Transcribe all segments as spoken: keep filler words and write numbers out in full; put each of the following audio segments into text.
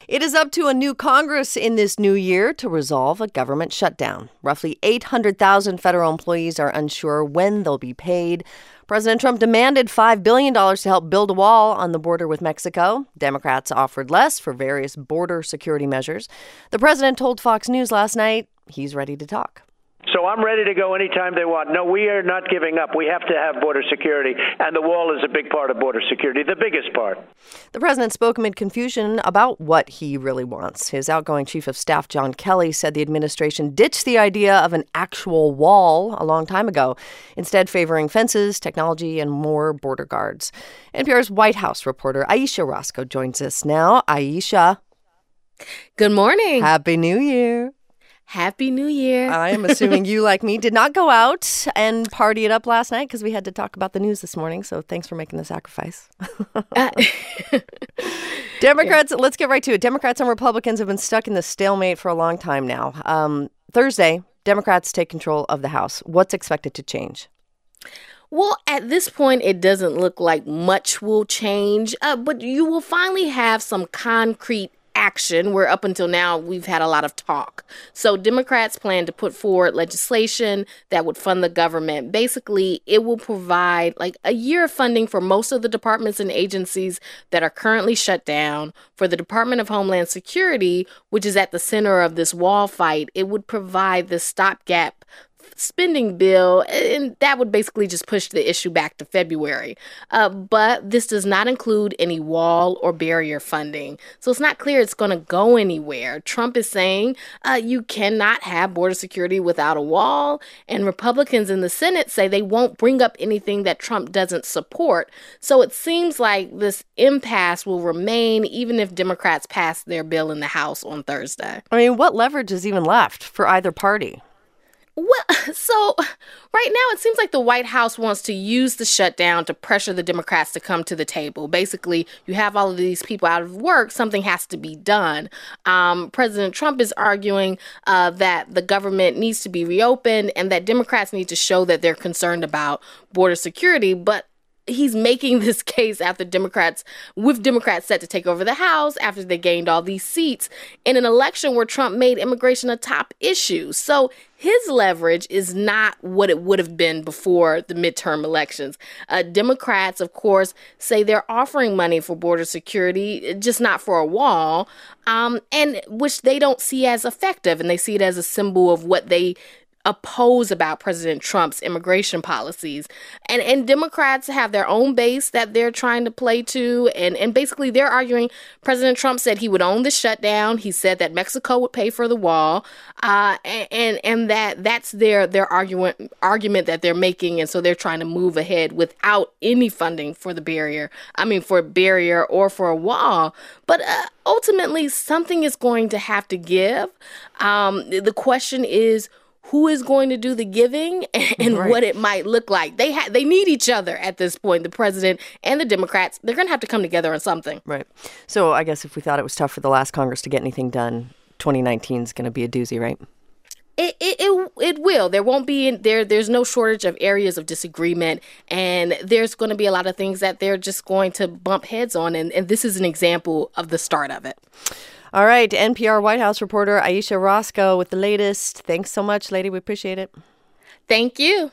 It is up to a new Congress in this new year to resolve a government shutdown. Roughly eight hundred thousand federal employees are unsure when they'll be paid. President Trump demanded five billion dollars to help build a wall on the border with Mexico. Democrats offered less for various border security measures. The president told Fox News last night he's ready to talk. So I'm ready to go anytime they want. No, we are not giving up. We have to have border security, and the wall is a big part of border security, the biggest part. The president spoke amid confusion about what he really wants. His outgoing chief of staff, John Kelly, said the administration ditched the idea of an actual wall a long time ago, instead favoring fences, technology, and more border guards. N P R's White House reporter Ayesha Rascoe joins us now. Ayesha. Good morning. Happy New Year. Happy New Year. I am assuming you, like me, did not go out and party it up last night because we had to talk about the news this morning. So thanks for making the sacrifice. uh, Democrats, let's get right to it. Democrats and Republicans have been stuck in this stalemate for a long time now. Um, Thursday, Democrats take control of the House. What's expected to change? Well, at this point, it doesn't look like much will change, uh, but you will finally have some concrete action, where up until now we've had a lot of talk. So Democrats plan to put forward legislation that would fund the government. Basically, it will provide like a year of funding for most of the departments and agencies that are currently shut down. For the Department of Homeland Security, which is at the center of this wall fight, it would provide the stopgap spending bill, and that would basically just push the issue back to February. Uh, but this does not include any wall or barrier funding. So it's not clear it's going to go anywhere. Trump is saying uh, you cannot have border security without a wall, and Republicans in the Senate say they won't bring up anything that Trump doesn't support. So it seems like this impasse will remain even if Democrats pass their bill in the House on Thursday. I mean, what leverage is even left for either party? Well, so right now it seems like the White House wants to use the shutdown to pressure the Democrats to come to the table. Basically, you have all of these people out of work. Something has to be done. Um, President Trump is arguing uh, that the government needs to be reopened and that Democrats need to show that they're concerned about border security. But he's making this case after Democrats, with Democrats set to take over the House after they gained all these seats in an election where Trump made immigration a top issue. So his leverage is not what it would have been before the midterm elections. Uh, Democrats, of course, say they're offering money for border security, just not for a wall, um, and which they don't see as effective. And they see it as a symbol of what they oppose about President Trump's immigration policies. And and Democrats have their own base that they're trying to play to. And, and basically they're arguing President Trump said he would own the shutdown. He said that Mexico would pay for the wall. Uh, and, and and that that's their their argument argument that they're making. And so they're trying to move ahead without any funding for the barrier. I mean, for a barrier or for a wall. But uh, ultimately, something is going to have to give. Um, the question is, who is going to do the giving and right. what it might look like. They ha- they need each other at this point, the president and the Democrats. They're going to have to come together on something. Right. So I guess if we thought it was tough for the last Congress to get anything done, twenty nineteen is going to be a doozy, right? It, it it it will. There won't be there. There's no shortage of areas of disagreement, and there's going to be a lot of things that they're just going to bump heads on. And, and this is an example of the start of it. All right, N P R White House reporter Ayesha Rascoe with the latest. Thanks so much, lady. We appreciate it. Thank you.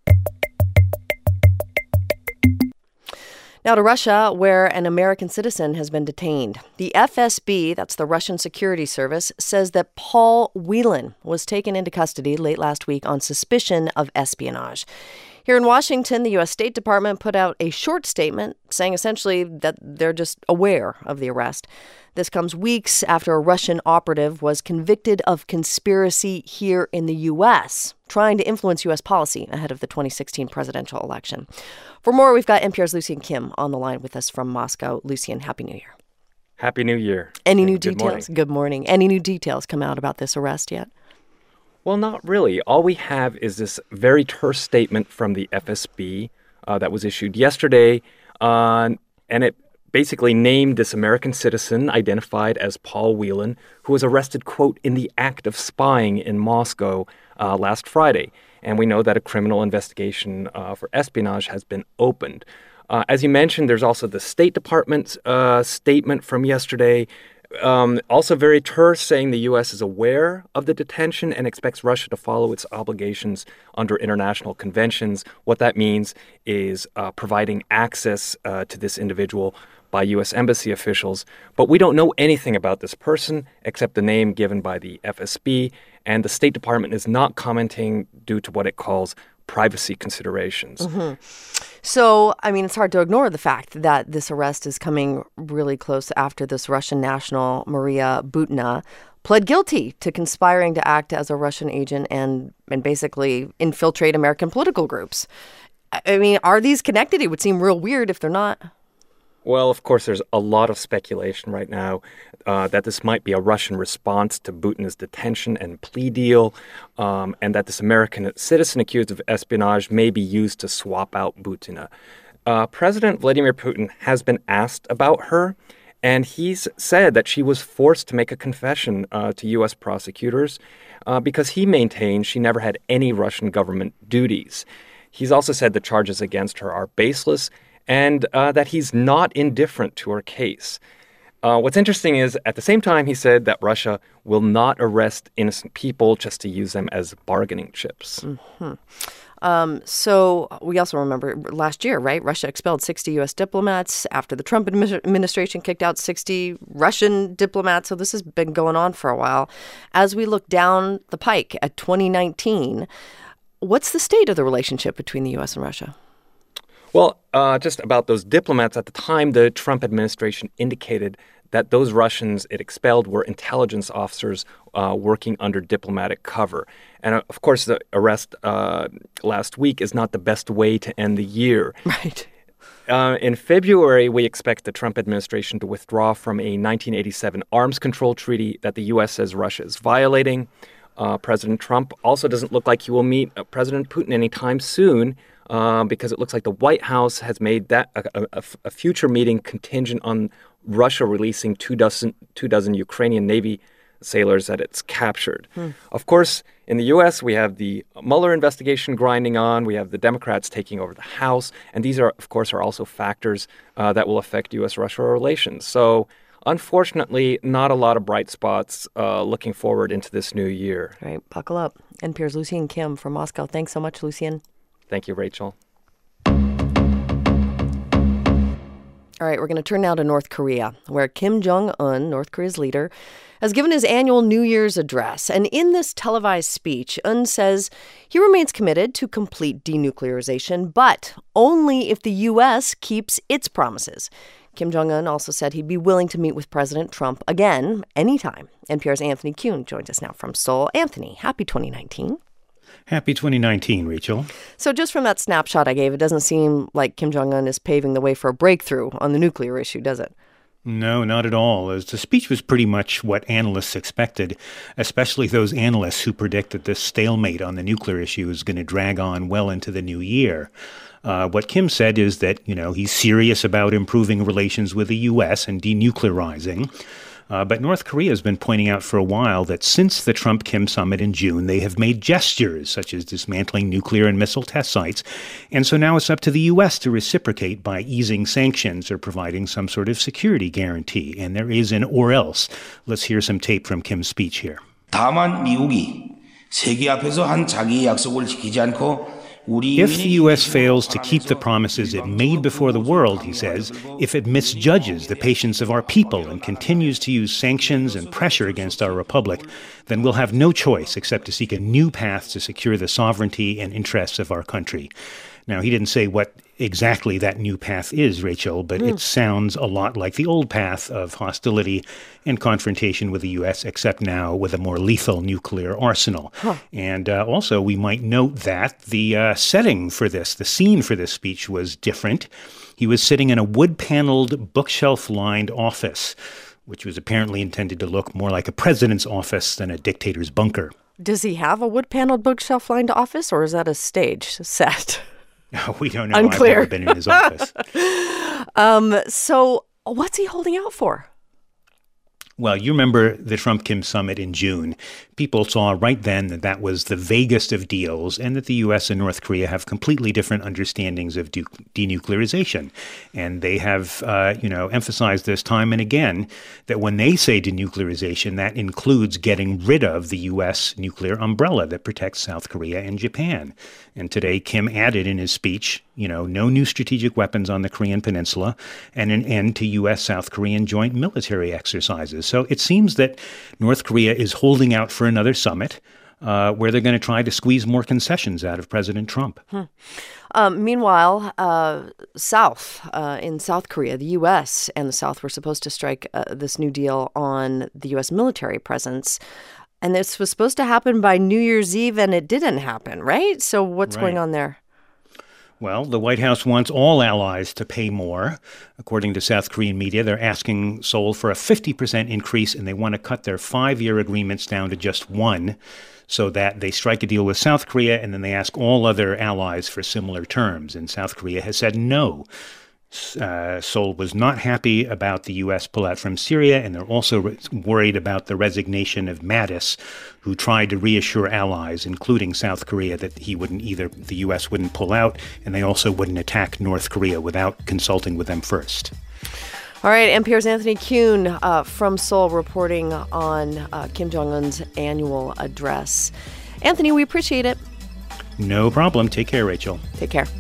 Now to Russia, where an American citizen has been detained. The F S B, that's the Russian Security Service, says that Paul Whelan was taken into custody late last week on suspicion of espionage. Here in Washington, the U S State Department put out a short statement saying essentially that they're just aware of the arrest. This comes weeks after a Russian operative was convicted of conspiracy here in the U S, trying to influence U S policy ahead of the twenty sixteen presidential election. For more, we've got N P R's Lucian Kim on the line with us from Moscow. Lucian, Happy New Year. Happy New Year. Any new Good details? Morning. Good morning. Any new details come out about this arrest yet? Well, not really. All we have is this very terse statement from the F S B uh, that was issued yesterday, uh, and it basically named this American citizen identified as Paul Whelan, who was arrested, quote, in the act of spying in Moscow uh, last Friday. And we know that a criminal investigation uh, for espionage has been opened. Uh, as you mentioned, there's also the State Department's uh, statement from yesterday Um, also very terse, saying the U S is aware of the detention and expects Russia to follow its obligations under international conventions. What that means is uh, providing access uh, to this individual by U S embassy officials. But we don't know anything about this person except the name given by the F S B, and the State Department is not commenting due to what it calls privacy considerations. Mm-hmm. So, I mean, it's hard to ignore the fact that this arrest is coming really close after this Russian national, Maria Butina, pled guilty to conspiring to act as a Russian agent and, and basically infiltrate American political groups. I mean, are these connected? It would seem real weird if they're not. Well, of course, there's a lot of speculation right now uh, that this might be a Russian response to Butina's detention and plea deal, um, and that this American citizen accused of espionage may be used to swap out Butina. Uh, President Vladimir Putin has been asked about her, and he's said that she was forced to make a confession uh, to U S prosecutors uh, because he maintains she never had any Russian government duties. He's also said the charges against her are baseless, and uh, that he's not indifferent to her case. Uh, what's interesting is, at the same time, he said that Russia will not arrest innocent people just to use them as bargaining chips. Mm-hmm. Um, so we also remember last year, right? Russia expelled sixty U S diplomats after the Trump administration kicked out sixty Russian diplomats. So this has been going on for a while. As we look down the pike at twenty nineteen, what's the state of the relationship between the U S and Russia? Well, uh, just about those diplomats, at the time, the Trump administration indicated that those Russians it expelled were intelligence officers uh, working under diplomatic cover. And, uh, of course, the arrest uh, last week is not the best way to end the year. Right. Uh, in February, we expect the Trump administration to withdraw from a nineteen eighty-seven arms control treaty that the U S says Russia is violating. Uh, President Trump also doesn't look like he will meet uh, President Putin anytime soon. Uh, because it looks like the White House has made that a, a, a future meeting contingent on Russia releasing two dozen, two dozen Ukrainian Navy sailors that it's captured. Hmm. Of course, in the U S, we have the Mueller investigation grinding on. We have the Democrats taking over the House. And these are, of course, are also factors uh, that will affect U S Russia relations. So, unfortunately, not a lot of bright spots uh, looking forward into this new year. All right, buckle up. N P R's Lucian Kim from Moscow. Thanks so much, Lucian. Thank you, Rachel. All right, we're going to turn now to North Korea, where Kim Jong-un, North Korea's leader, has given his annual New Year's address. And in this televised speech, Un says he remains committed to complete denuclearization, but only if the U S keeps its promises. Kim Jong-un also said he'd be willing to meet with President Trump again anytime. N P R's Anthony Kuhn joins us now from Seoul. Anthony, happy twenty nineteen. Happy twenty nineteen, Rachel. So just from that snapshot I gave, it doesn't seem like Kim Jong-un is paving the way for a breakthrough on the nuclear issue, does it? No, not at all. As the speech was pretty much what analysts expected, especially those analysts who predict that this stalemate on the nuclear issue is going to drag on well into the new year. Uh, what Kim said is that, you know, he's serious about improving relations with the U S and denuclearizing. Uh, but North Korea has been pointing out for a while that since the Trump-Kim summit in June, they have made gestures such as dismantling nuclear and missile test sites. And so now it's up to the U S to reciprocate by easing sanctions or providing some sort of security guarantee. And there is an or else. Let's hear some tape from Kim's speech here. 다만 미국이 세계 앞에서 한 자기의 약속을 지키지 않고 If the U S fails to keep the promises it made before the world, he says, if it misjudges the patience of our people and continues to use sanctions and pressure against our republic, then we'll have no choice except to seek a new path to secure the sovereignty and interests of our country. Now, he didn't say what exactly that new path is, Rachel, but mm. it sounds a lot like the old path of hostility and confrontation with the U S, except now with a more lethal nuclear arsenal. Huh. And uh, also, we might note that the uh, setting for this, the scene for this speech was different. He was sitting in a wood-paneled, bookshelf-lined office, which was apparently intended to look more like a president's office than a dictator's bunker. Does he have a wood-paneled, bookshelf-lined office, or is that a stage set? We don't know. Unclear. I've never been in his office. um, so what's he holding out for? Well, you remember the Trump-Kim summit in June. People saw right then that that was the vaguest of deals and that the U S and North Korea have completely different understandings of de- denuclearization. And they have, uh, you know, emphasized this time and again that when they say denuclearization, that includes getting rid of the U S nuclear umbrella that protects South Korea and Japan. And today, Kim added in his speech, you know, no new strategic weapons on the Korean Peninsula and an end to U S-South Korean joint military exercises. So it seems that North Korea is holding out for another summit uh, where they're going to try to squeeze more concessions out of President Trump. Hmm. Um, meanwhile, uh, South, uh, in South Korea, the U S and the South were supposed to strike uh, this new deal on the U S military presence. And this was supposed to happen by New Year's Eve, and it didn't happen, right? So what's right. going on there? Well, the White House wants all allies to pay more. According to South Korean media, they're asking Seoul for a fifty percent increase, and they want to cut their five-year agreements down to just one so that they strike a deal with South Korea, and then they ask all other allies for similar terms. And South Korea has said no. Uh, Seoul was not happy about the U S pullout from Syria, and they're also re- worried about the resignation of Mattis, who tried to reassure allies, including South Korea, that he wouldn't either, the U S wouldn't pull out, and they also wouldn't attack North Korea without consulting with them first. All right, N P R's Anthony Kuhn uh, from Seoul reporting on uh, Kim Jong-un's annual address. Anthony, we appreciate it. No problem. Take care, Rachel. Take care.